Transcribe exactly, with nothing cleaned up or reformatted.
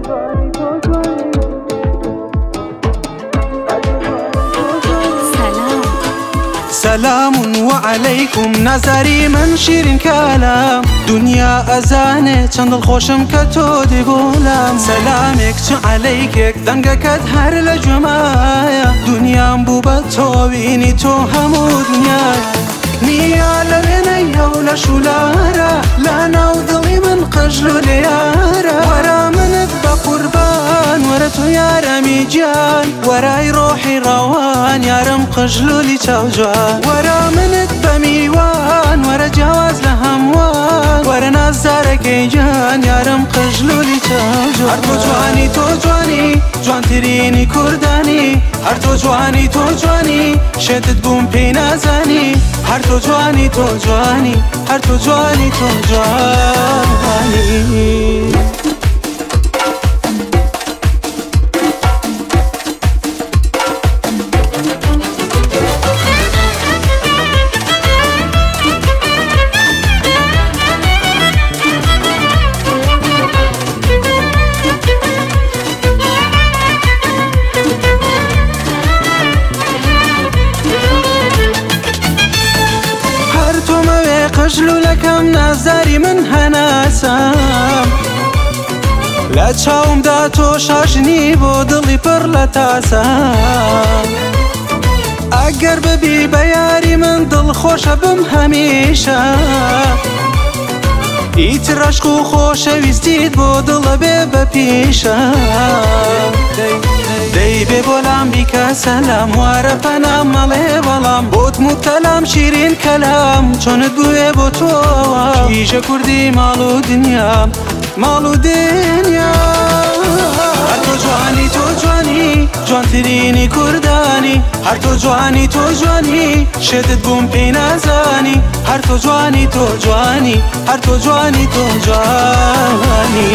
سلام وعليكم نظري من شيرين كلام دنيا أزاني چند الخوشم كتو دي بولم سلامك چه عليكك دنگك هر لجمايا دنيا مبو بتوبيني تو همو دنيا نيا لبنيا ولا شولارا لا نوضلي من قجلو ليارا ورا منك بقربان ورا تو يا رمي جان وراي روحي روان يا رم قجلو لي توجان ورا منك بميوان ورا جواز لهموان ورا نزارك جان يا رم قجلو لي توجان هر تو جواني تو جواني جوان تريني كرداني هر تو جواني تو جواني شدت بوم بي نازاني هر تو جواني تو جواني هر تو جواني تو جواني قجلو لكم نظري من هناسم لا چاوم دا تو شاشني بو دلي پر لتاسم اگر ببي بياري من دل خوش بم هميشه ايتر عشقو خوش ويستيد بو دل بي بپيشه دي بي بولام بيك سلام وارفنا مالي بلام بوت مبتلام شيرين كلام چونت بوي بوتو كيجا كردي مالو دنيا مالو دنيا هر تو جواني تو جواني جوان تريني كرداني هر تو جواني تو جواني شدت بوم بي نازاني هر تو جواني تو جواني هر تو جواني تو جواني